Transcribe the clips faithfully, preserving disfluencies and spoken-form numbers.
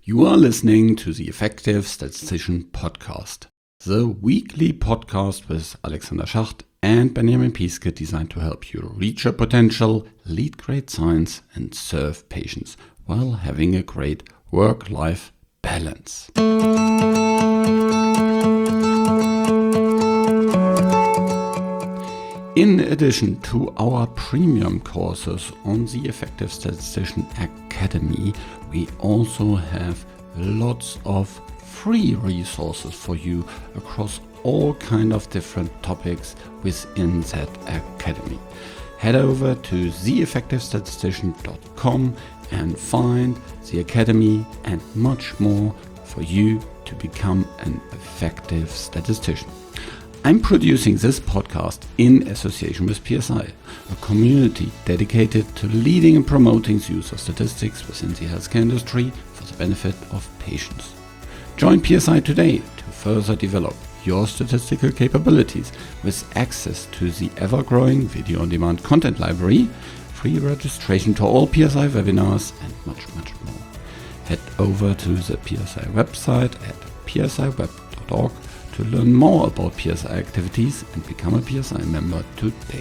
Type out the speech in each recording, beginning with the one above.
You are listening to the Effective Statistician Podcast, the weekly podcast with Alexander Schacht and Benjamin Piske designed to help you reach your potential, lead great science, and serve patients while having a great work-life balance. In addition to our premium courses on the Effective Statistician Academy, we also have lots of free resources for you across all kind of different topics within that academy. Head over to the effective statistician dot com and find the academy and much more for you to become an effective statistician. I'm producing this podcast in association with P S I, a community dedicated to leading and promoting the use of statistics within the healthcare industry for the benefit of patients. Join P S I today to further develop your statistical capabilities with access to the ever-growing video-on-demand content library, free registration to all P S I webinars, and much, much more. Head over to the P S I website at p s i web dot org to learn more about P S I activities and become a P S I member today.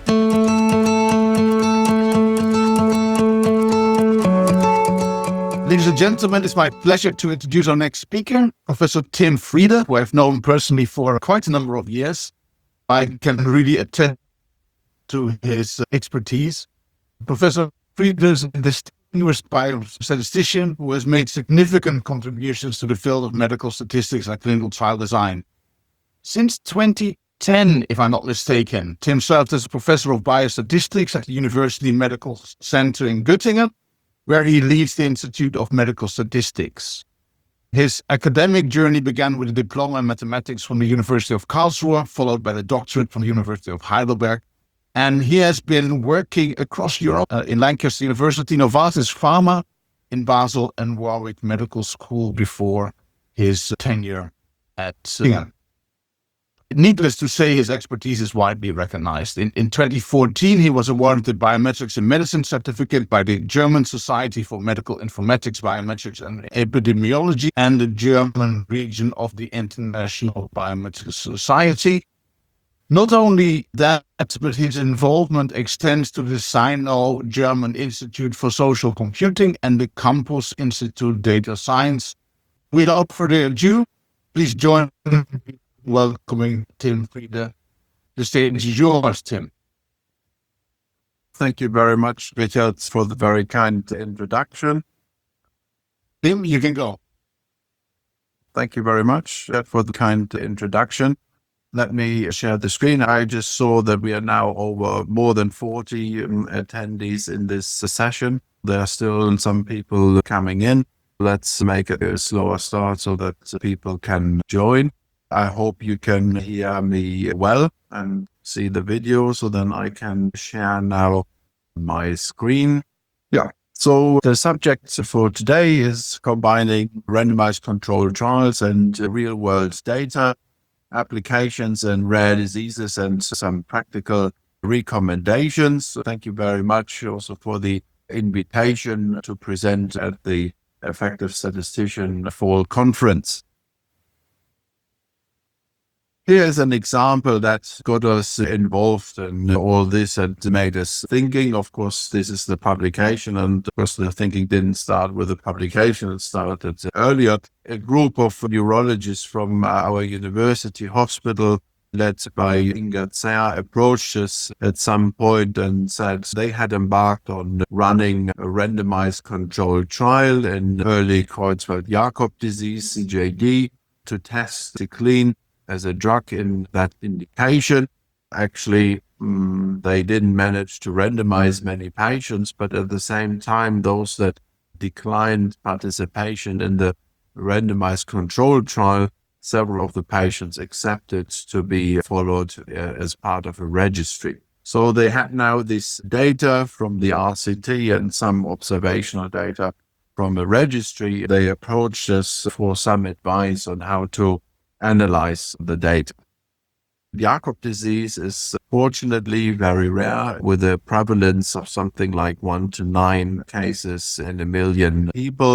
Ladies and gentlemen, it's my pleasure to introduce our next speaker, Professor Tim Friede, who I've known personally for quite a number of years. I can really attest to his expertise. Professor Friede is a distinguished biostatistician who has made significant contributions to the field of medical statistics and clinical trial design. Since twenty ten, if I'm not mistaken, Tim served as a professor of biostatistics at the University Medical Center in Göttingen, where he leads the Institute of Medical Statistics. His academic journey began with a diploma in mathematics from the University of Karlsruhe, followed by the doctorate from the University of Heidelberg. And he has been working across Europe uh, in Lancaster University, Novartis Pharma in Basel, and Warwick Medical School before his tenure at Göttingen. Needless to say, his expertise is widely recognized. In, in twenty fourteen, he was awarded the Biometrics in Medicine certificate by the German Society for Medical Informatics, Biometrics and Epidemiology and the German region of the International Biometrics Society. Not only that, but his involvement extends to the Sino-German Institute for Social Computing and the Campus Institute Data Science. Without further ado, please join me welcoming Tim Friede. The stage is yours, Tim. Thank you very much, Richard, for the very kind introduction. Tim, you can go. Thank you very much for the kind introduction. Let me share the screen. I just saw that we are now over more than forty um, attendees in this session. There are still some people coming in. Let's make it a slower start so that people can join. I hope you can hear me well and see the video, so then I can share now my screen. Yeah. So the subject for today is combining randomized controlled trials and real-world data, applications and rare diseases, and some practical recommendations. Thank you very much also for the invitation to present at the Effective Statistician Fall Conference. Here's an example that got us involved in all this and made us thinking. Of course, this is the publication, and of course the thinking didn't start with the publication, it started earlier. A group of neurologists from our university hospital, led by Inga Zer, approached us at some point and said they had embarked on running a randomized controlled trial in early Creutzfeldt-Jakob disease, C J D, to test Ciclene as a drug in that indication. Actually, um, they didn't manage to randomize many patients, but at the same time, those that declined participation in the randomized controlled trial, several of the patients accepted to be followed uh, as part of a registry. So they had now this data from the R C T and some observational data from a registry. They approached us for some advice on how to analyze the data. Jakob disease is fortunately very rare, with a prevalence of something like one to nine cases in a million people.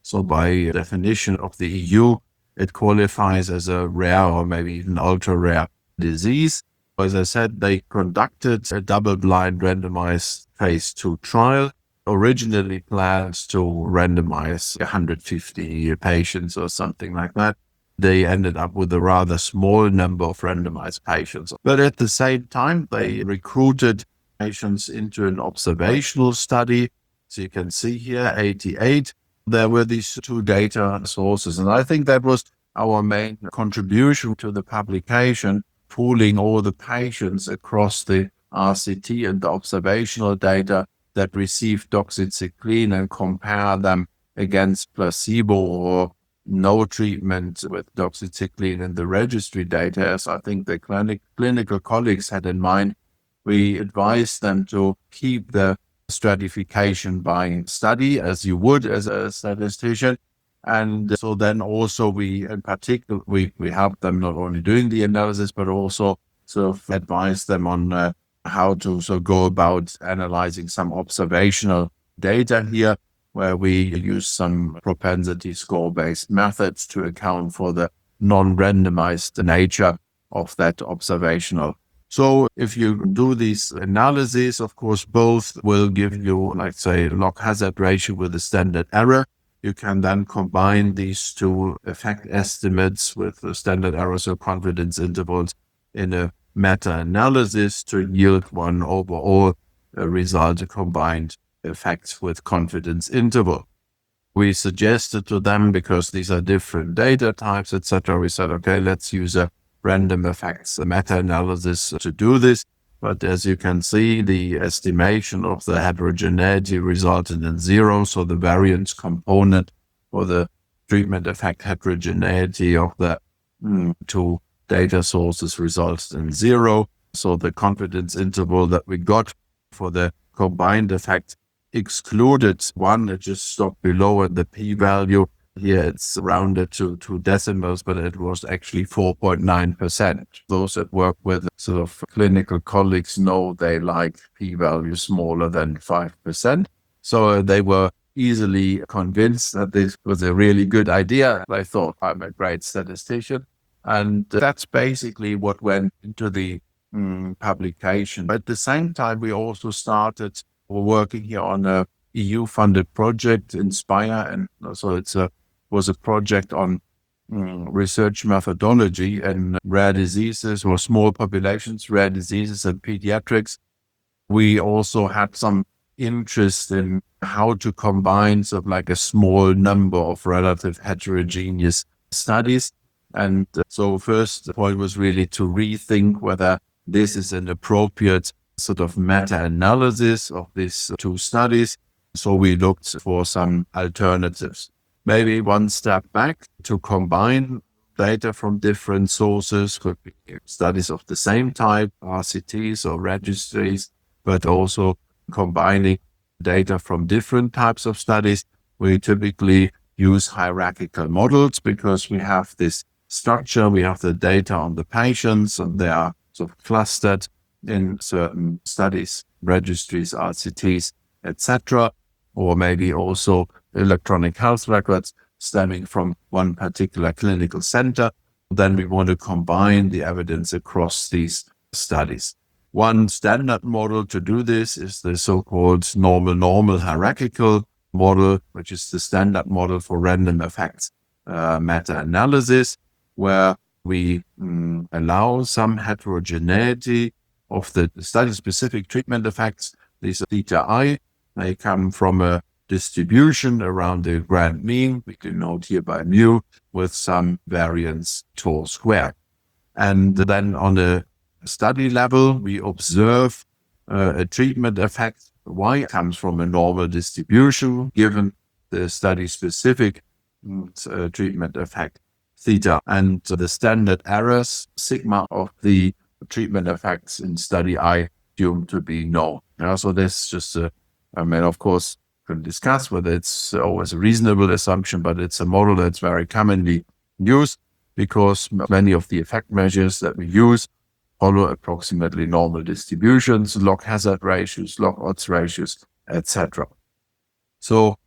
So by definition of the E U, it qualifies as a rare or maybe even ultra-rare disease. As I said, they conducted a double-blind randomized phase two trial, originally planned to randomize one hundred fifty patients or something like that. They ended up with a rather small number of randomized patients. But at the same time, they recruited patients into an observational study. So you can see here, eighty-eight. There were these two data sources. And I think that was our main contribution to the publication, pooling all the patients across the R C T and the observational data that received doxycycline and compare them against placebo or no treatment with doxycycline in the registry data. As I think the clinic, clinical colleagues had in mind, we advised them to keep the stratification by study as you would as a statistician. And so then also we, in particular, we, we helped them not only doing the analysis, but also sort of advised them on uh, how to so go about analyzing some observational data here, where we use some propensity score-based methods to account for the non-randomized nature of that observational. So if you do these analyses, of course, both will give you, like say, log hazard ratio with the standard error. You can then combine these two effect estimates with the standard errors or confidence intervals in a meta-analysis to yield one overall uh, result, a combined effect with confidence interval. We suggested to them, because these are different data types, et cetera, we said, okay, let's use a random effects meta-analysis to do this. But as you can see, the estimation of the heterogeneity resulted in zero. So the variance component for the treatment effect heterogeneity of the mm, two data sources resulted in zero. So the confidence interval that we got for the combined effect excluded one. It just stopped below at the p-value. Here it's rounded to two decimals, but it was actually four point nine percent. Those that work with sort of clinical colleagues know they like p-values smaller than five percent. So they were easily convinced that this was a really good idea. They thought, I'm a great statistician. And that's basically what went into the mm, publication. But at the same time, we also started working here on a E U-funded project, INSPIRE, and so it's a was a project on mm, research methodology and rare diseases or small populations, rare diseases and pediatrics. We also had some interest in how to combine sort of like a small number of relative heterogeneous studies. And so first the point was really to rethink whether this is an appropriate sort of meta-analysis of these two studies. So we looked for some alternatives. Maybe one step back to combine data from different sources, could be studies of the same type, R C Ts or registries, but also combining data from different types of studies. We typically use hierarchical models because we have this structure, we have the data on the patients, and they are sort of clustered in certain studies, registries, R C Ts, et cetera, or maybe also electronic health records stemming from one particular clinical center. Then we want to combine the evidence across these studies. One standard model to do this is the so-called normal-normal hierarchical model, which is the standard model for random effects uh, meta-analysis, where we mm, allow some heterogeneity of the study-specific treatment effects. These are theta I. They come from a distribution around the grand mean, we denote here by mu, with some variance tau squared. And then on a study level, we observe uh, a treatment effect. Y comes from a normal distribution, given the study-specific uh, treatment effect, theta, and the standard errors, sigma, of the treatment effects in study I, assumed to be known. Yeah, so this is just a, I mean, of course, can discuss whether it's always a reasonable assumption, but it's a model that's very commonly used because many of the effect measures that we use follow approximately normal distributions, log hazard ratios, log odds ratios, et cetera. So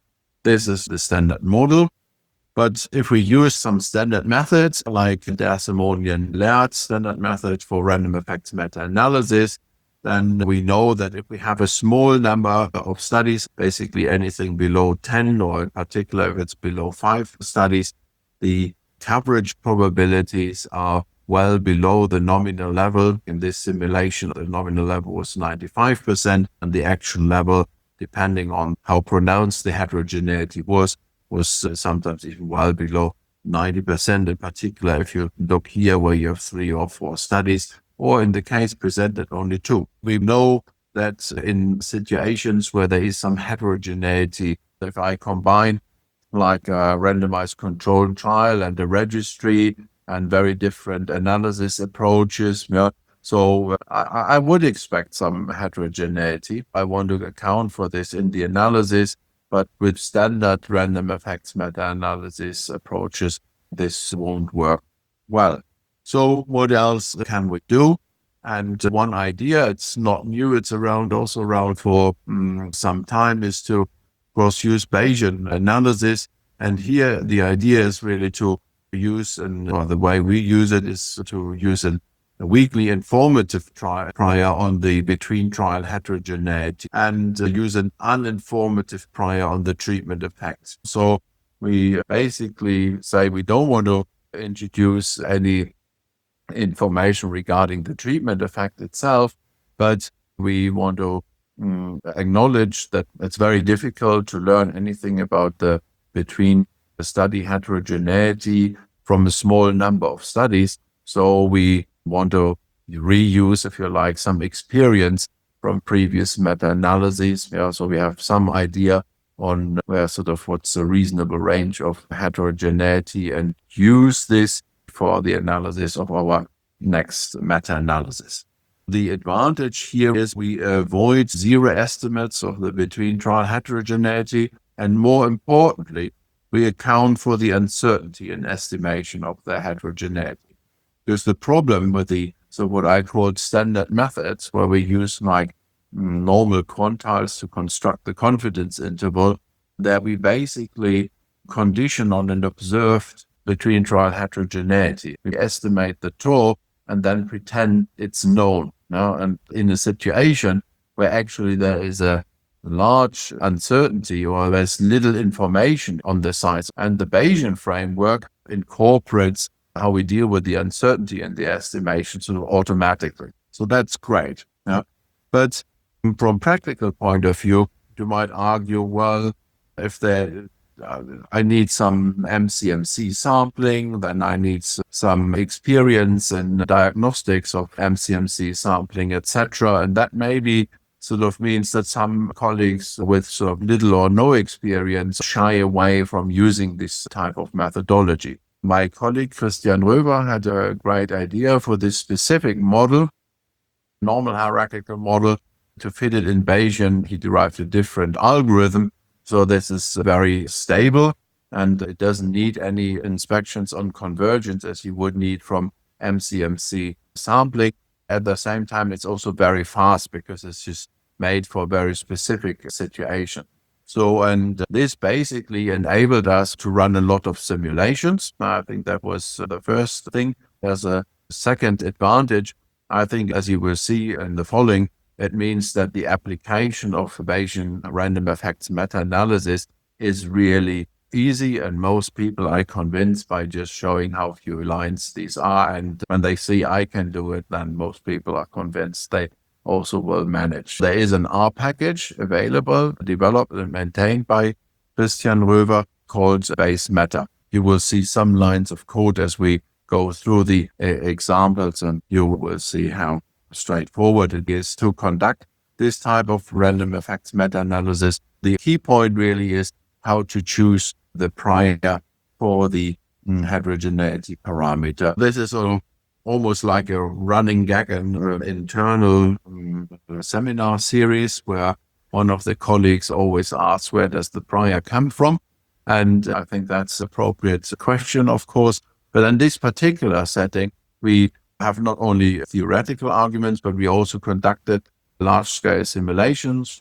This is the standard model. But if we use some standard methods like the Asimonian-Laird standard method for random effects meta-analysis, then we know that if we have a small number of studies, basically anything below ten, or in particular if it's below five studies, the coverage probabilities are well below the nominal level. In this simulation, the nominal level was ninety-five percent, and the actual level, depending on how pronounced the heterogeneity was, was uh, sometimes even well below ninety percent, in particular if you look here where you have three or four studies, or in the case presented only two. We know that in situations where there is some heterogeneity, if I combine like a randomized controlled trial and a registry and very different analysis approaches, yeah, so uh, I, I would expect some heterogeneity. I want to account for this in the analysis. But with standard random effects meta-analysis approaches, this won't work well. So what else can we do? And one idea, it's not new, it's around also around for um, some time, is to, of course, use Bayesian analysis. And here the idea is really to use, and or the way we use it is to use an a weakly informative trial prior on the between trial heterogeneity, and uh, use an uninformative prior on the treatment effects. So we basically say we don't want to introduce any information regarding the treatment effect itself, but we want to um, acknowledge that it's very difficult to learn anything about the between the study heterogeneity from a small number of studies. So we want to reuse, if you like, some experience from previous meta-analyses. Yeah, so we have some idea on where sort of what's a reasonable range of heterogeneity, and use this for the analysis of our next meta-analysis. The advantage here is we avoid zero estimates of the between trial heterogeneity, and more importantly, we account for the uncertainty in estimation of the heterogeneity. There's the problem with the, so what I call standard methods, where we use like normal quantiles to construct the confidence interval, that we basically condition on an observed between trial heterogeneity. We estimate the tau and then pretend it's known. Now, and in a situation where actually there is a large uncertainty or there's little information on the size, and the Bayesian framework incorporates how we deal with the uncertainty and the estimation sort of automatically. So that's great. Yeah. But from practical point of view, you might argue, well, if there, uh, I need some M C M C sampling, then I need some experience in diagnostics of M C M C sampling, et cetera. And that maybe sort of means that some colleagues with sort of little or no experience shy away from using this type of methodology. My colleague Christian Röver had a great idea for this specific model, normal hierarchical model. To fit it in Bayesian, he derived a different algorithm. So this is very stable, and it doesn't need any inspections on convergence as you would need from M C M C sampling. At the same time, it's also very fast because it's just made for a very specific situation. So, and this basically enabled us to run a lot of simulations. I think that was the first thing. There's a second advantage. I think, as you will see in the following, it means that the application of Bayesian random effects meta-analysis is really easy, and most people are convinced by just showing how few lines these are. And when they see I can do it, then most people are convinced they also will manage. There is an R package available, developed and maintained by Christian Röver, called BaseMeta. You will see some lines of code as we go through the uh, examples, and you will see how straightforward it is to conduct this type of random effects meta-analysis. The key point really is how to choose the prior for the mm, heterogeneity parameter. This is a, almost like a running gag in an internal um, seminar series where one of the colleagues always asks, where does the prior come from? And I think that's an appropriate question, of course. But in this particular setting, we have not only theoretical arguments, but we also conducted large-scale simulations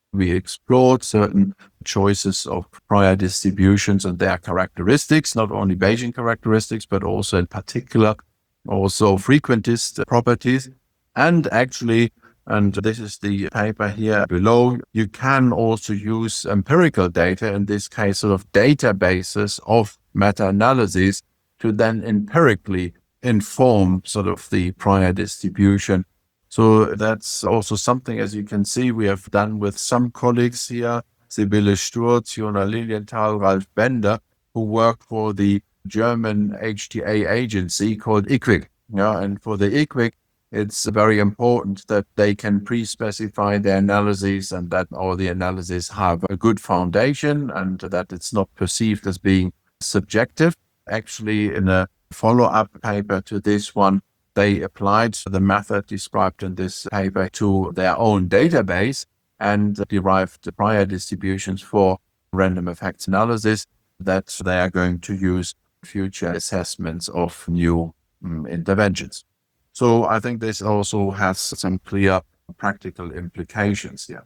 we explored certain choices of prior distributions and their characteristics, not only Bayesian characteristics, but also in particular, also frequentist properties. And actually, and this is the paper here below, you can also use empirical data, in this case, sort of databases of meta-analyses, to then empirically inform sort of the prior distribution. So that's also something, as you can see, we have done with some colleagues here, Sibylle Sturz, Jona Lilienthal, Ralf Bender, who work for the German H T A agency called I C W I C. Yeah, and for the I C W I C, it's very important that they can pre-specify their analyses and that all the analyses have a good foundation and that it's not perceived as being subjective. Actually, in a follow-up paper to this one, they applied the method described in this paper to their own database and derived the prior distributions for random effects analysis that they are going to use future assessments of new um, interventions. So I think this also has some clear practical implications here.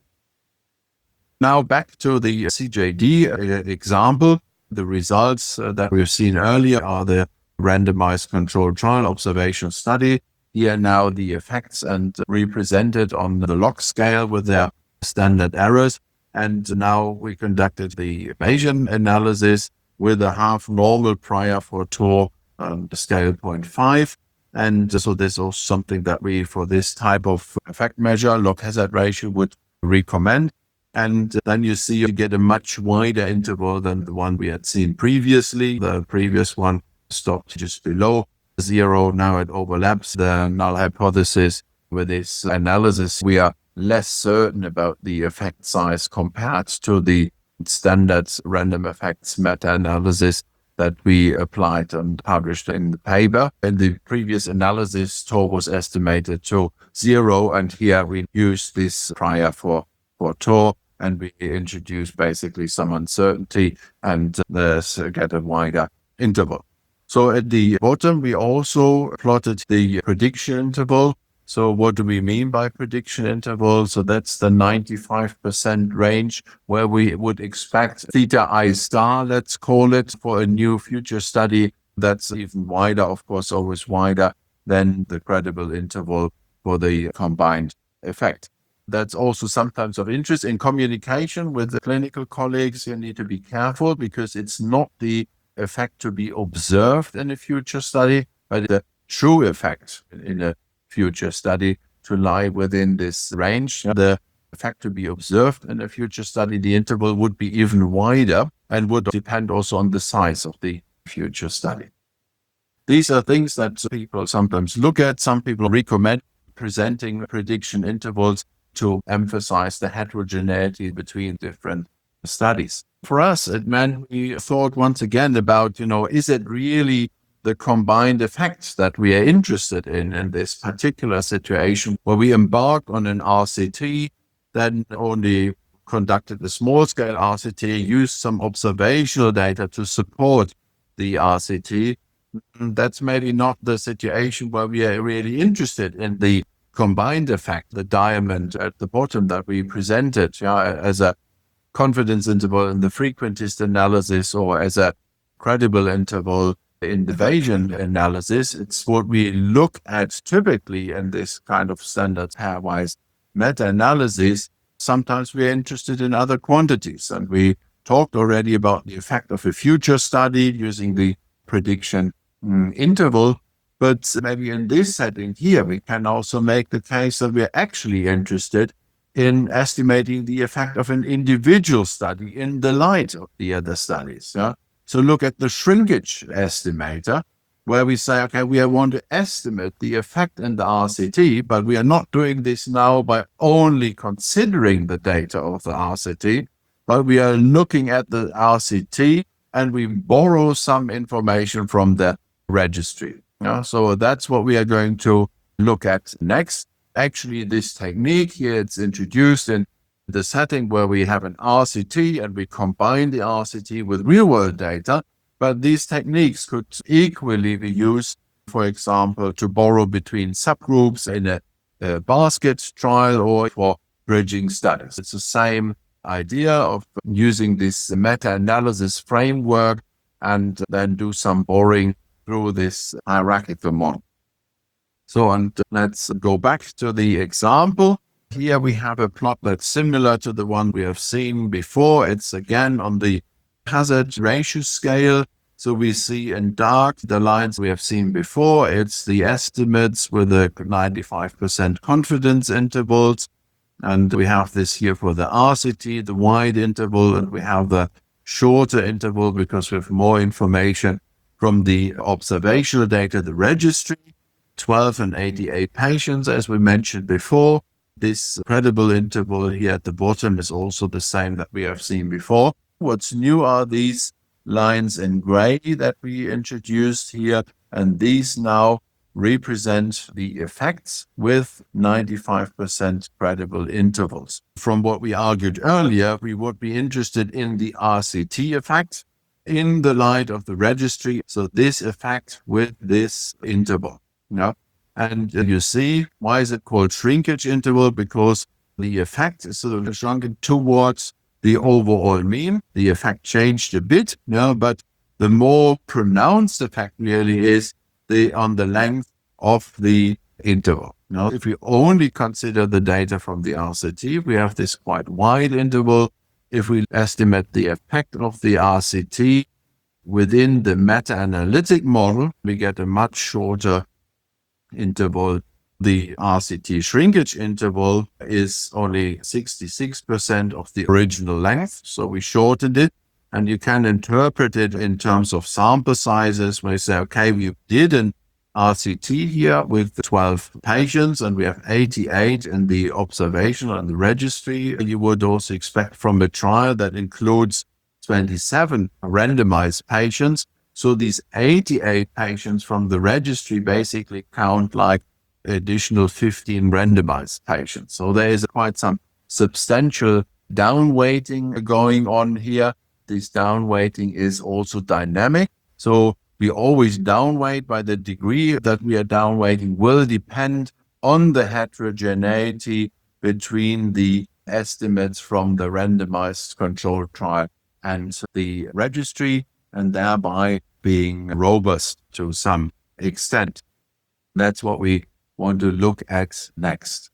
Now back to the C J D example. The results uh, that we've seen earlier are the randomized controlled trial observational study. Here now the effects and represented on the log scale with their standard errors. And now we conducted the Bayesian analysis with a half normal prior for Tor um, scale zero point five. And so this is something that we, for this type of effect measure, log hazard ratio, would recommend. And then you see you get a much wider interval than the one we had seen previously. The previous one stopped just below zero. Now it overlaps the null hypothesis. With this analysis, we are less certain about the effect size compared to the standard random effects meta-analysis that we applied and published in the paper. In the previous analysis, Tor was estimated to zero, and here we use this prior for, for Tor, and we introduce basically some uncertainty and thus get a wider interval. So at the bottom, we also plotted the prediction interval. So what do we mean by prediction interval? So that's the ninety-five percent range where we would expect theta I star, let's call it, for a new future study. That's even wider, of course, always wider than the credible interval for the combined effect. That's also sometimes of interest in communication with the clinical colleagues. You need to be careful because it's not the effect to be observed in a future study, but the true effect in a future study to lie within this range. The effect to be observed in a future study, the interval would be even wider and would depend also on the size of the future study. These are things that people sometimes look at. Some people recommend presenting prediction intervals to emphasize the heterogeneity between different studies. For us at Man, we thought once again about, you know, is it really the combined effects that we are interested in in this particular situation where we embark on an R C T, then only conducted a small scale R C T, used some observational data to support the R C T. That's maybe not the situation where we are really interested in the combined effect, the diamond at the bottom that we presented, yeah, as a confidence interval in the frequentist analysis or as a credible interval in the Bayesian analysis. It's what we look at typically in this kind of standard pairwise meta-analysis. Sometimes we are interested in other quantities, and we talked already about the effect of a future study using the prediction mm, interval. But maybe in this setting here, we can also make the case that we're actually interested in estimating the effect of an individual study in the light of the other studies. Yeah? So look at the shrinkage estimator, where we say, okay, we want to estimate the effect in the R C T, but we are not doing this now by only considering the data of the R C T, but we are looking at the R C T and we borrow some information from the registry. Yeah? So that's what we are going to look at next. Actually, this technique here, it's introduced in the setting where we have an R C T and we combine the R C T with real-world data. But these techniques could equally be used, for example, to borrow between subgroups in a, a basket trial or for bridging studies. It's the same idea of using this meta-analysis framework and then do some boring through this hierarchical model. So, and let's go back to the example. Here we have a plot that's similar to the one we have seen before. It's again on the hazard ratio scale. So we see in dark the lines we have seen before. It's the estimates with the ninety-five percent confidence intervals. And we have this here for the R C T, the wide interval, and we have the shorter interval because we have more information from the observational data, the registry, twelve and eighty-eight patients, as we mentioned before. This credible interval here at the bottom is also the same that we have seen before. What's new are these lines in gray that we introduced here, and these now represent the effects with ninety-five percent credible intervals. From what we argued earlier, we would be interested in the R C T effect in the light of the registry. So this effect with this interval. Yeah. And you see, why is it called shrinkage interval? Because the effect is sort of shrunken towards the overall mean. The effect changed a bit, yeah, but the more pronounced effect really is the on the length of the interval. Now, if we only consider the data from the R C T, we have this quite wide interval. If we estimate the effect of the R C T within the meta-analytic model, we get a much shorter interval. The R C T shrinkage interval is only sixty-six percent of the original length, so we shortened it. And you can interpret it in terms of sample sizes, where you say, okay, we did an R C T here with twelve patients, and we have eighty-eight in the observational and the registry. You would also expect from a trial that includes twenty-seven randomized patients. So these eighty-eight patients from the registry basically count like additional fifteen randomized patients. So there is quite some substantial downweighting going on here. This downweighting is also dynamic. So we always downweight, by the degree that we are downweighting will depend on the heterogeneity between the estimates from the randomized controlled trial and the registry, and thereby being robust to some extent. That's what we want to look at next.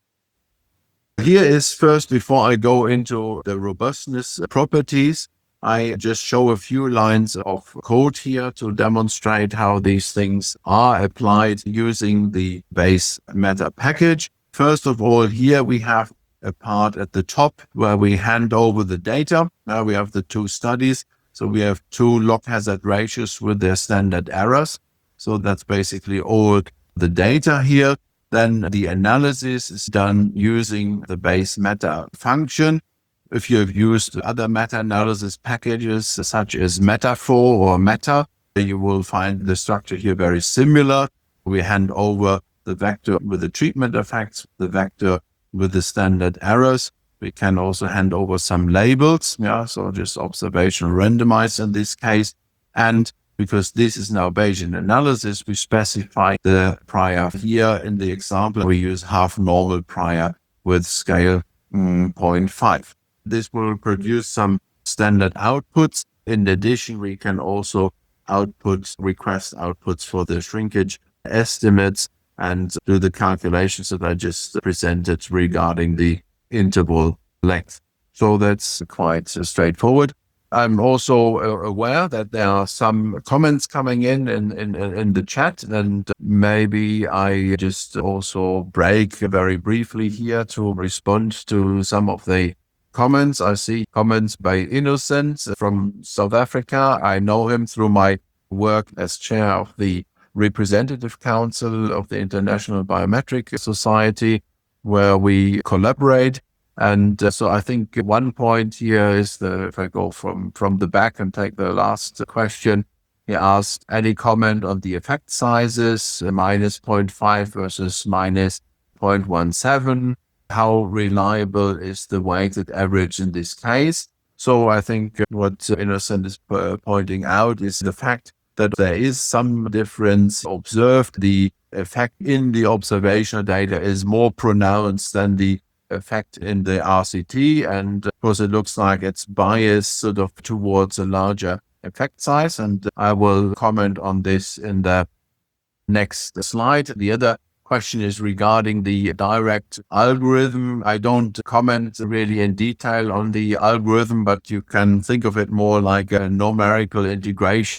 Here is first, before I go into the robustness properties, I just show a few lines of code here to demonstrate how these things are applied using the Bayes meta package. First of all, here we have a part at the top where we hand over the data. Now we have the two studies. So we have two log hazard ratios with their standard errors. So that's basically all the data here. Then the analysis is done using the Bayes meta function. If you have used other meta-analysis packages such as Metaphor or Meta, you will find the structure here very similar. We hand over the vector with the treatment effects, the vector with the standard errors. We can also hand over some labels, yeah, so just observational randomized in this case. And because this is now Bayesian analysis, we specify the prior here. In the example, we use half normal prior with scale mm, zero point five. This will produce some standard outputs. In addition, we can also output, request outputs for the shrinkage estimates and do the calculations that I just presented regarding the interval length. So that's quite straightforward. I'm also aware that there are some comments coming in in, in, in the chat, and maybe I just also break very briefly here to respond to some of the comments. I see comments by Innocent from South Africa. I know him through my work as chair of the Representative Council of the International Biometric Society, where we collaborate. And uh, so I think one point here is the, if I go from, from the back and take the last question, he asked any comment on the effect sizes, uh, minus zero point five versus minus zero point one seven. How reliable is the weighted average in this case? So I think what Innocent is p- pointing out is the fact that there is some difference observed. The effect in the observational data is more pronounced than the effect in the R C T. And of course, it looks like it's biased sort of towards a larger effect size. And I will comment on this in the next slide. The other question is regarding the direct algorithm. I don't comment really in detail on the algorithm, but you can think of it more like a numerical integration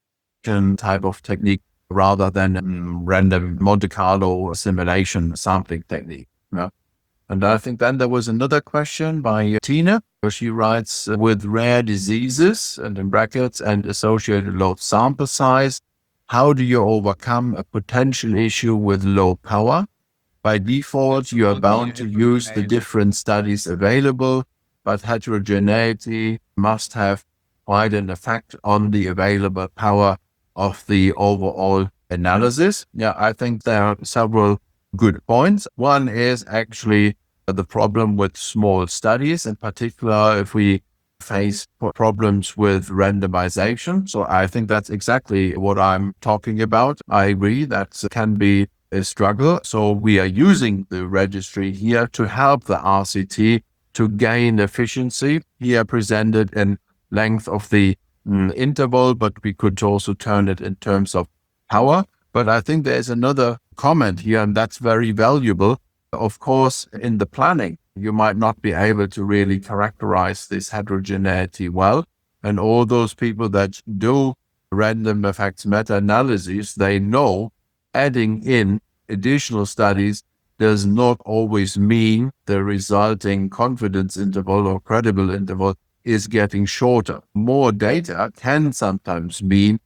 type of technique rather than um, random Monte Carlo simulation sampling technique. Yeah. And I think then there was another question by Tina, where she writes, with rare diseases and in brackets and associated low sample size, how do you overcome a potential issue with low power? By default, you are bound to use the different studies available, but heterogeneity must have quite an effect on the available power of the overall analysis. Yeah, I think there are several good points. One is actually the problem with small studies, in particular if we face problems with randomization. So I think that's exactly what I'm talking about. I agree that can be a struggle. So we are using the registry here to help the R C T to gain efficiency, here presented in length of the mm, interval, but we could also turn it in terms of power. But I think there's another comment here, and that's very valuable. Of course, in the planning, you might not be able to really characterize this heterogeneity well. And all those people that do random effects meta-analyses, they know adding in additional studies does not always mean the resulting confidence interval or credible interval is getting shorter. More data can sometimes mean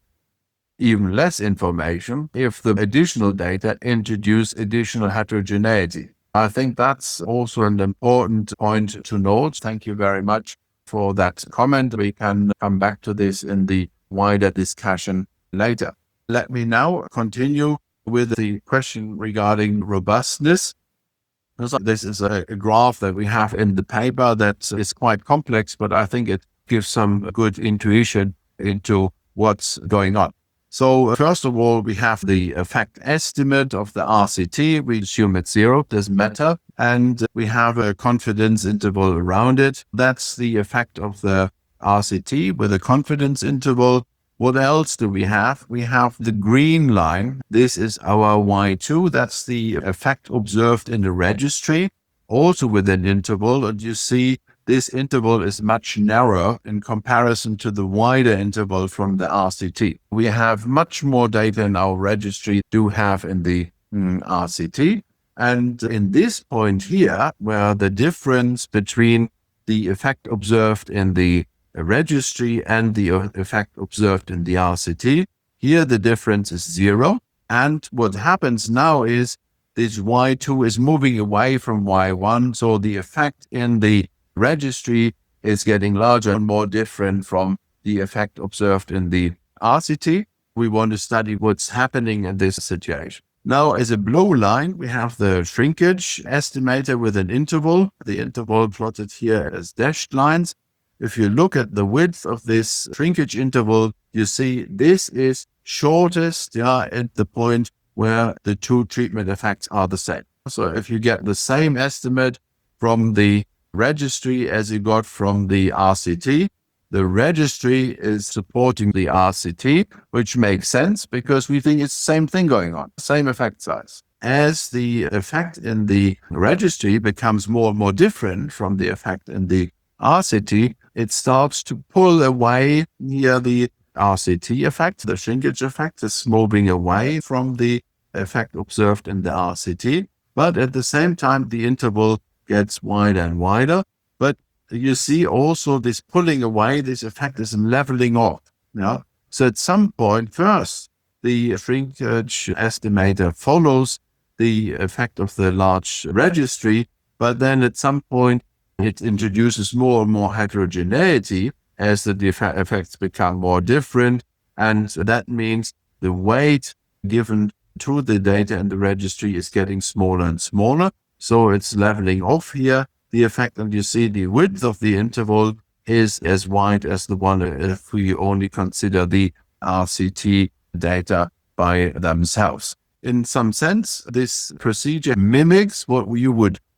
even less information if the additional data introduce additional heterogeneity. I think that's also an important point to note. Thank you very much for that comment. We can come back to this in the wider discussion later. Let me now continue with the question regarding robustness. This is a graph that we have in the paper that is quite complex, but I think it gives some good intuition into what's going on. So first of all, we have the effect estimate of the R C T. We assume it's zero, doesn't matter. And we have a confidence interval around it. That's the effect of the R C T with a confidence interval. What else do we have? We have the green line. This is our Y two. That's the effect observed in the registry, also with an interval. And you see this interval is much narrower in comparison to the wider interval from the R C T. We have much more data in our registry do have in the mm, R C T. And in this point here, where the difference between the effect observed in the registry and the effect observed in the R C T, here the difference is zero. And what happens now is this Y two is moving away from Y one. So the effect in the registry is getting larger and more different from the effect observed in the R C T. We want to study what's happening in this situation. Now, as a blue line, we have the shrinkage estimator with an interval. The interval plotted here as dashed lines. If you look at the width of this shrinkage interval, you see this is shortest yeah, at the point where the two treatment effects are the same. So if you get the same estimate from the registry as you got from the R C T, the registry is supporting the R C T, which makes sense because we think it's the same thing going on, same effect size. As the effect in the registry becomes more and more different from the effect in the R C T, it starts to pull away near the R C T effect. The shrinkage effect is moving away from the effect observed in the R C T, but at the same time, the interval gets wider and wider. But you see also this pulling away, this effect is leveling off. Yeah? So at some point, first, the shrinkage estimator follows the effect of the large registry, but then at some point, it introduces more and more heterogeneity as the effects become more different. And that means the weight given to the data in the registry is getting smaller and smaller. So it's leveling off here, the effect, and you see the width of the interval is as wide as the one if we only consider the R C T data by themselves. In some sense, this procedure mimics what you would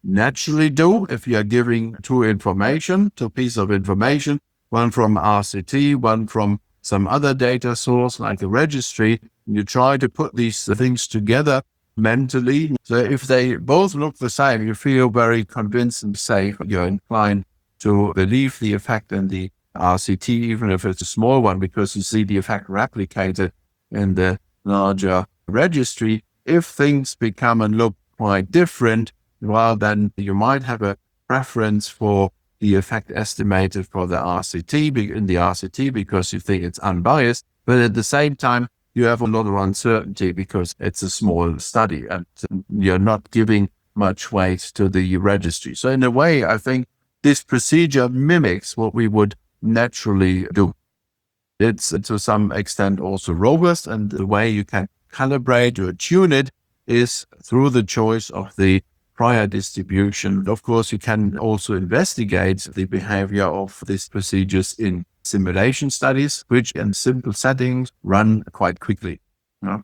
naturally do if you are giving two information, two pieces of information, one from R C T, one from some other data source like a registry. You try to put these things together mentally. So if they both look the same, you feel very convinced and safe. You're inclined to believe the effect in the R C T, even if it's a small one, because you see the effect replicated in the larger registry. If things become and look quite different, well, then you might have a preference for the effect estimated for the R C T in the R C T because you think it's unbiased, but at the same time, you have a lot of uncertainty because it's a small study and you're not giving much weight to the registry. So in a way, I think this procedure mimics what we would naturally do. It's to some extent also robust, and the way you can calibrate or tune it is through the choice of the prior distribution. Of course, you can also investigate the behavior of these procedures in simulation studies, which in simple settings run quite quickly. Yeah.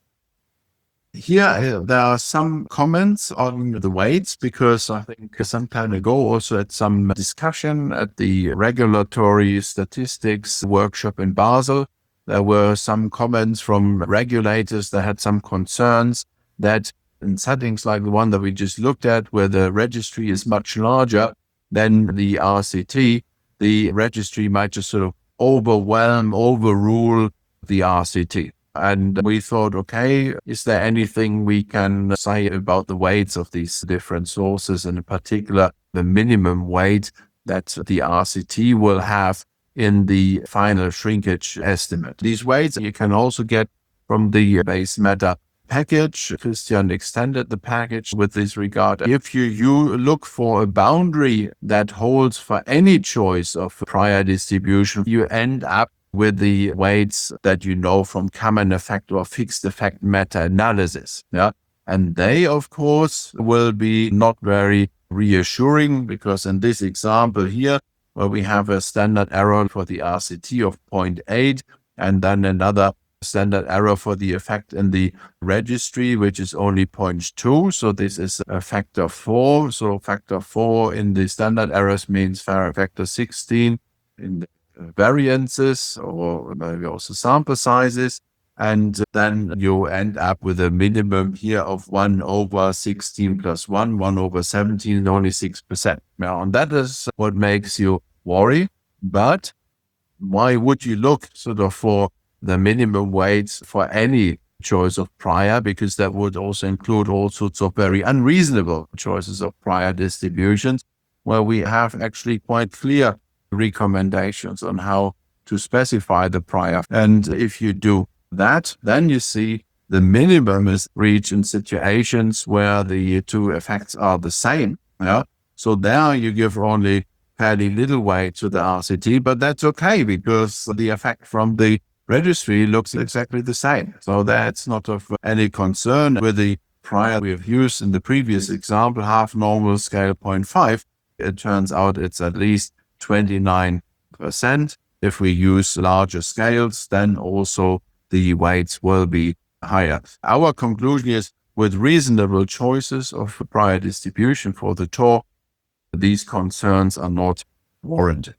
Here, uh, there are some comments on the weights, because I think some time ago also at some discussion at the regulatory statistics workshop in Basel, there were some comments from regulators that had some concerns that in settings like the one that we just looked at, where the registry is much larger than the R C T, the registry might just sort of overwhelm, overrule the R C T. And we thought, okay, is there anything we can say about the weights of these different sources, and in particular, the minimum weight that the R C T will have in the final shrinkage estimate? These weights you can also get from the base matter package. Christian extended the package with this regard. If you, you look for a boundary that holds for any choice of prior distribution, you end up with the weights that you know from common effect or fixed effect meta-analysis. Yeah? And they, of course, will be not very reassuring, because in this example here, where we have a standard error for the R C T of zero point eight, and then another standard error for the effect in the registry, which is only zero point two. So this is a factor four. So factor four in the standard errors means factor sixteen in the variances, or maybe also sample sizes. And then you end up with a minimum here of one over sixteen plus one, one over seventeen, and only six percent. Now, and that is what makes you worry. But why would you look sort of for the minimum weights for any choice of prior? Because that would also include all sorts of very unreasonable choices of prior distributions, where we have actually quite clear recommendations on how to specify the prior. And if you do that, then you see the minimum is reached in situations where the two effects are the same. Yeah. So there you give only fairly little weight to the R C T, but that's okay, because the effect from the registry looks exactly the same. So that's not of any concern. With the prior we have used in the previous example, half normal scale zero point five, it turns out it's at least twenty-nine percent. If we use larger scales, then also the weights will be higher. Our conclusion is, with reasonable choices of prior distribution for the T O R, these concerns are not warranted.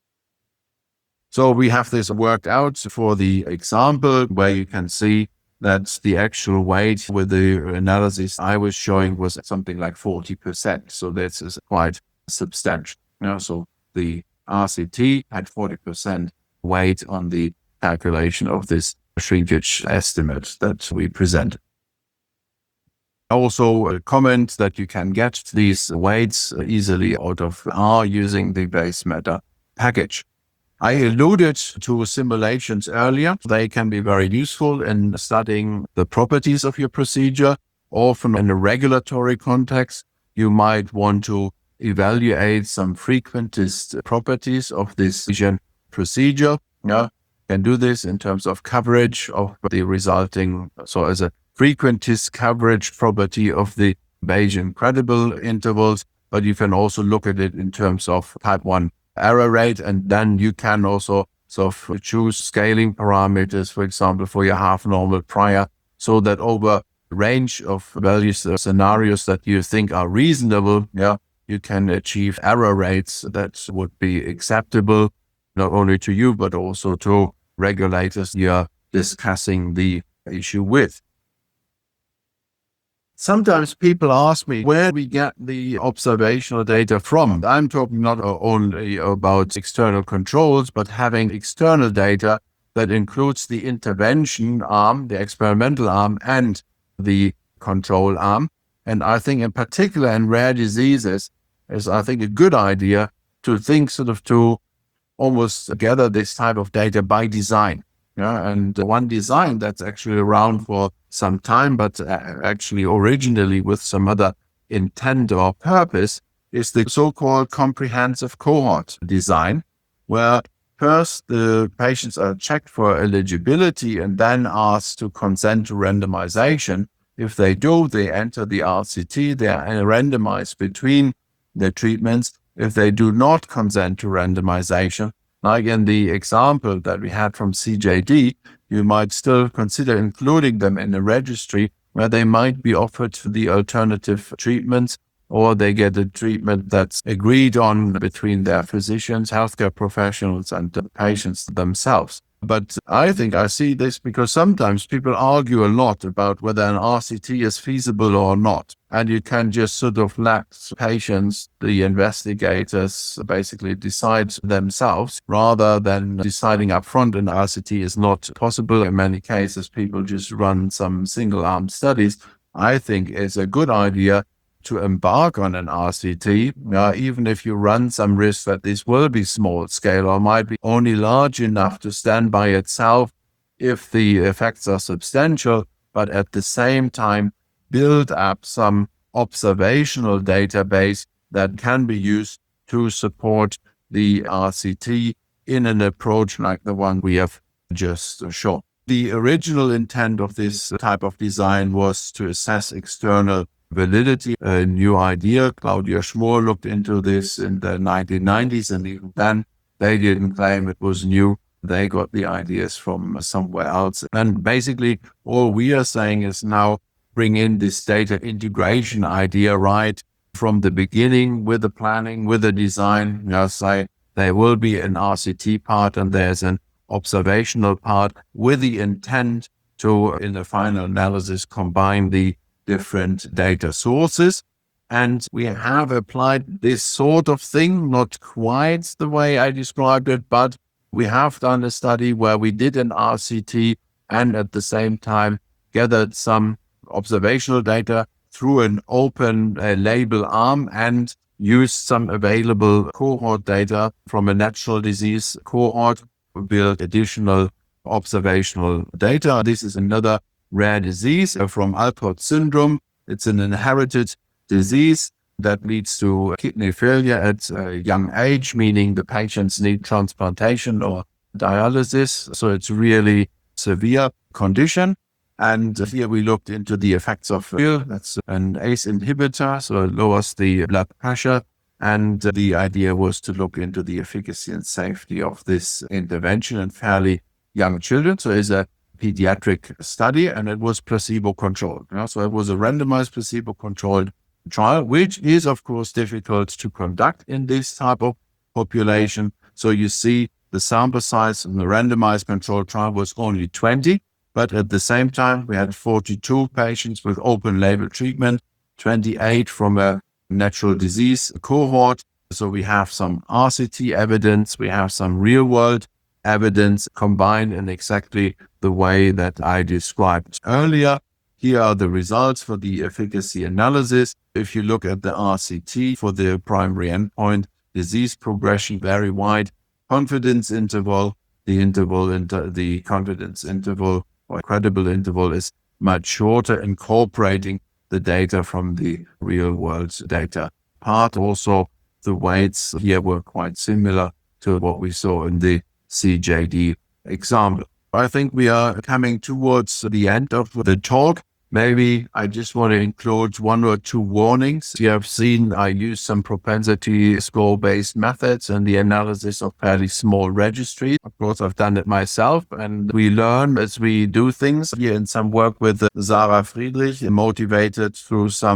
So we have this worked out for the example, where you can see that the actual weight with the analysis I was showing was something like forty percent. So this is quite substantial. You know, so the R C T had forty percent weight on the calculation of this shrinkage estimate that we presented. Also a comment that you can get these weights easily out of R using the base matter package. I alluded to simulations earlier. They can be very useful in studying the properties of your procedure. Often in a regulatory context, you might want to evaluate some frequentist properties of this procedure. Yeah, can do this in terms of coverage of the resulting, so as a frequentist coverage property of the Bayesian credible intervals, but you can also look at it in terms of type one error rate, and then you can also sort of choose scaling parameters, for example, for your half normal prior, so that over a range of values or scenarios that you think are reasonable, yeah, you can achieve error rates that would be acceptable, not only to you, but also to regulators you're discussing the issue with. Sometimes people ask me where we get the observational data from. I'm talking not only about external controls, but having external data that includes the intervention arm, the experimental arm, and the control arm. And I think in particular in rare diseases, is I think a good idea to think sort of to almost gather this type of data by design. Yeah, and one design that's actually around for some time, but actually originally with some other intent or purpose, is the so-called comprehensive cohort design, where first the patients are checked for eligibility and then asked to consent to randomization. If they do, they enter the R C T, they are randomized between the treatments. If they do not consent to randomization, like in the example that we had from C J D, you might still consider including them in a registry where they might be offered the alternative treatments, or they get a treatment that's agreed on between their physicians, healthcare professionals, and the patients themselves. But I think I see this because sometimes people argue a lot about whether an R C T is feasible or not. And you can just sort of let patients, the investigators, basically decide themselves rather than deciding upfront an R C T is not possible. In many cases, people just run some single-arm studies. I think it's a good idea to embark on an R C T, uh, even if you run some risk that this will be small scale or might be only large enough to stand by itself if the effects are substantial, but at the same time build up some observational database that can be used to support the R C T in an approach like the one we have just shown. The original intent of this type of design was to assess external validity, a new idea. Claudia Schmoor looked into this in the nineteen nineties, and even then they didn't claim it was new. They got the ideas from somewhere else. And basically all we are saying is now bring in this data integration idea right from the beginning with the planning, with the design. You know, say there will be an R C T part and there's an observational part with the intent to, in the final analysis, combine the different data sources. And we have applied this sort of thing, not quite the way I described it, but we have done a study where we did an R C T and at the same time gathered some observational data through an open uh, label arm and used some available cohort data from a natural disease cohort to build additional observational data. This is another rare disease from Alport syndrome. It's an inherited disease that leads to kidney failure at a young age, meaning the patients need transplantation or dialysis. So it's really severe condition. And here we looked into the effects of pill. That's an A C E inhibitor, so it lowers the blood pressure. And the idea was to look into the efficacy and safety of this intervention in fairly young children. So it's a pediatric study, and it was placebo-controlled. You know? So it was a randomized placebo-controlled trial, which is, of course, difficult to conduct in this type of population. So you see the sample size in the randomized controlled trial was only twenty, but at the same time, we had forty-two patients with open label treatment, twenty-eight from a natural disease cohort. So we have some R C T evidence, we have some real world evidence combined in exactly the way that I described earlier. Here are the results for the efficacy analysis. If you look at the R C T for the primary endpoint, disease progression, very wide confidence interval, the interval inter- the confidence interval or credible interval is much shorter, incorporating the data from the real world data part. Also, the weights here were quite similar to what we saw in the C J D example. I think we are coming towards the end of the talk. Maybe I just want to include one or two warnings. You have seen I use some propensity score-based methods in the analysis of fairly small registries. Of course, I've done it myself, and we learn as we do things. Here in some work with Sarah Friedrich, motivated through some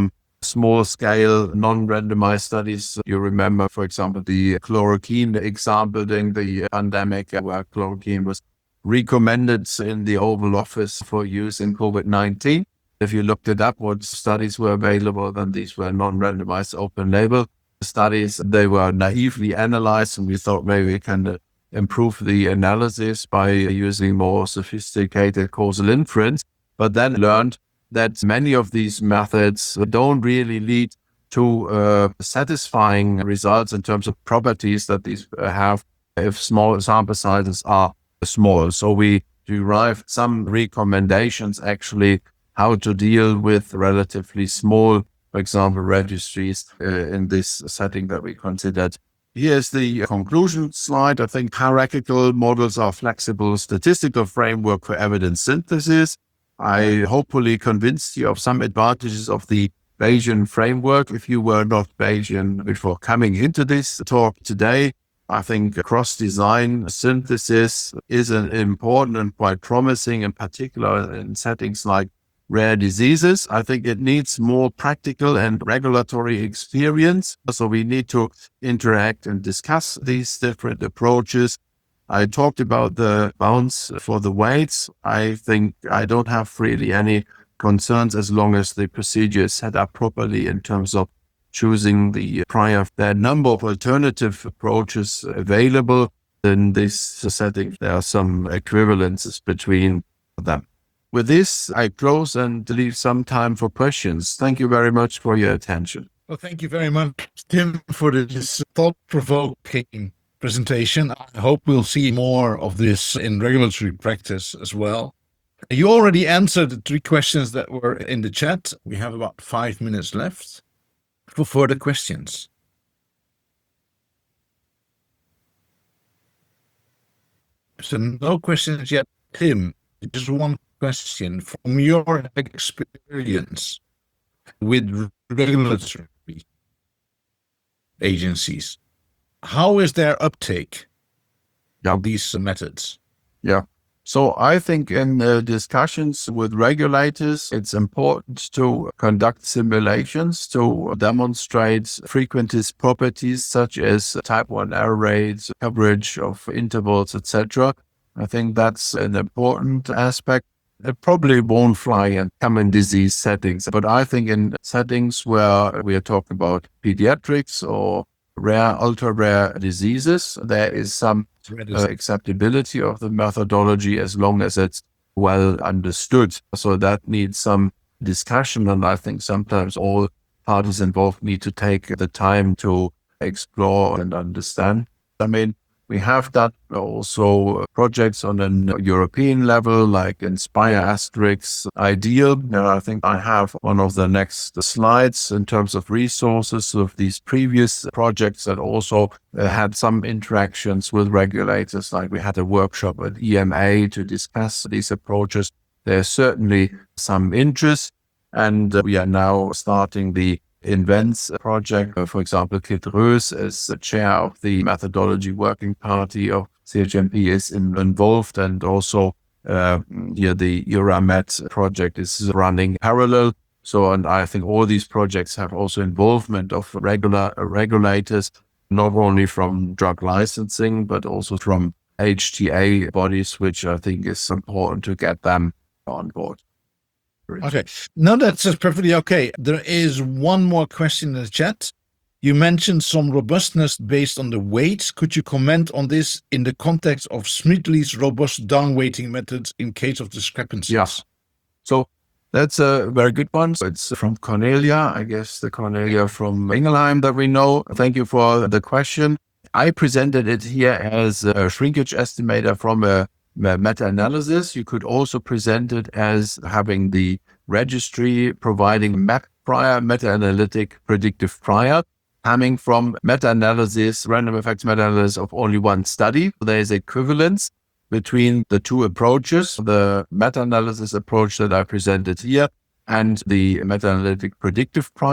small-scale, non-randomized studies. You remember, for example, the chloroquine example during the pandemic, where chloroquine was recommended in the Oval Office for use in COVID nineteen. If you looked it up, what studies were available, then these were non-randomized open-label studies. They were naively analyzed, and we thought maybe we can uh, improve the analysis by using more sophisticated causal inference, but then learned that many of these methods don't really lead to uh, satisfying results in terms of properties that these have if small sample sizes are small. So we derived some recommendations actually how to deal with relatively small, for example, registries uh, in this setting that we considered. Here's the conclusion slide. I think hierarchical models are flexible statistical framework for evidence synthesis. I hopefully convinced you of some advantages of the Bayesian framework. If you were not Bayesian before coming into this talk today, I think cross-design synthesis is an important and quite promising, in particular in settings like rare diseases. I think it needs more practical and regulatory experience. So we need to interact and discuss these different approaches. I talked about the bounds for the weights. I think I don't have really any concerns as long as the procedure is set up properly in terms of choosing the prior. There are a number of alternative approaches available in this setting. There are some equivalences between them. With this, I close and leave some time for questions. Thank you very much for your attention. Well, thank you very much, Tim, for this thought-provoking presentation. I hope we'll see more of this in regulatory practice as well. You already answered the three questions that were in the chat. We have about five minutes left for further questions. So no questions yet. Tim, just one question. From your experience with regulatory agencies, how is their uptake Yeah. of these methods? Yeah. So I think in the discussions with regulators, it's important to conduct simulations to demonstrate frequentist properties such as type one error rates, coverage of intervals, et cetera. I think that's an important aspect. It probably won't fly in common disease settings, but I think in settings where we are talking about pediatrics or rare, ultra-rare diseases, there is some uh, acceptability of the methodology as long as it's well understood. So that needs some discussion, and I think sometimes all parties involved need to take the time to explore and understand. I mean, we have that also projects on a European level, like Inspire Asterix, Ideal. Now, I think I have one of the next slides in terms of resources of these previous projects that also uh, had some interactions with regulators. Like we had a workshop at E M A to discuss these approaches. There's certainly some interest, and uh, we are now starting the Invents project. Uh, for example, Kit Roos, as the chair of the methodology working party of C H M P, is in, involved, and also uh, yeah, the EURAMET project is running parallel. So, and I think all these projects have also involvement of regular uh, regulators, not only from drug licensing, but also from H T A bodies, which I think is important to get them on board. Okay, no, that's just perfectly okay. There is one more question in the chat. You mentioned some robustness based on the weights. Could you comment on this in the context of Smeatley's robust downweighting methods in case of discrepancies? Yes. So that's a very good one. So it's from Cornelia, I guess the Cornelia from Ingelheim that we know. Thank you for the question. I presented it here as a shrinkage estimator from a meta-analysis. You could also present it as having the registry providing map prior, meta-analytic predictive prior, coming from meta-analysis, random effects meta-analysis of only one study. There is equivalence between the two approaches, the meta-analysis approach that I presented here and the meta-analytic predictive prior.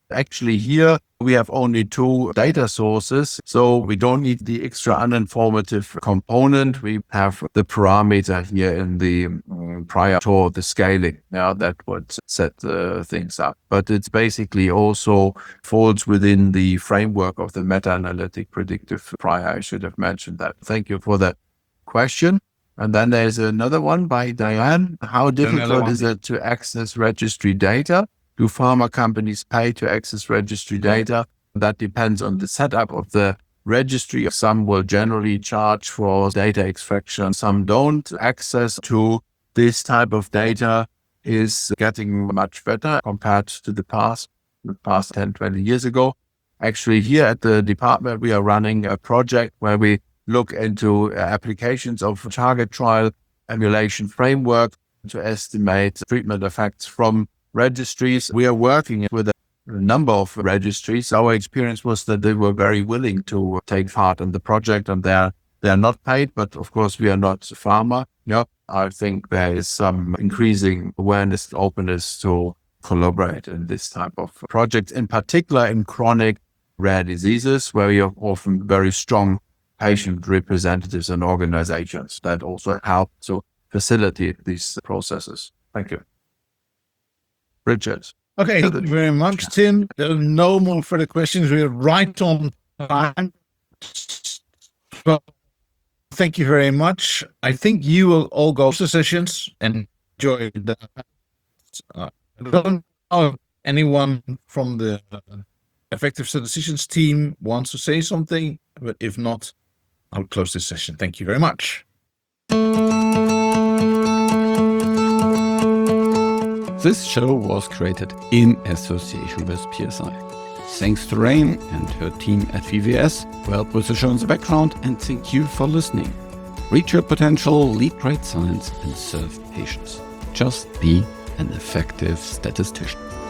Actually, here we have only two data sources, so we don't need the extra uninformative component. We have the parameter here in the um, prior to the scaling. Yeah, that would set uh, things up. But it's basically also falls within the framework of the meta-analytic predictive prior. I should have mentioned that. Thank you for that question. And then there's another one by Diane. How difficult is it to access registry data? Do pharma companies pay to access registry data? That depends on the setup of the registry. Some will generally charge for data extraction, some don't. Access to this type of data is getting much better compared to the past, the past ten, twenty years ago. Actually, here at the department, we are running a project where we look into applications of target trial emulation framework to estimate treatment effects from registries. We are working with a number of registries. Our experience was that they were very willing to take part in the project, and they're they're not paid, but of course we are not pharma. Yeah, I think there is some increasing awareness, openness to collaborate in this type of projects, in particular in chronic rare diseases, where you have often very strong patient representatives and organizations that also help to facilitate these processes. Thank you. Richard. Okay, thank you very much, Tim. There are no more further questions. We're right on time. Well, thank you very much. I think you will all go to sessions and enjoy the. Uh, I don't know if anyone from the Effective Statisticians team wants to say something, but if not, I'll close this session. Thank you very much. This show was created in association with P S I. Thanks to Rain and her team at V V S who helped with the show in the background, and thank you for listening. Reach your potential, lead great science, and serve patients. Just be an effective statistician.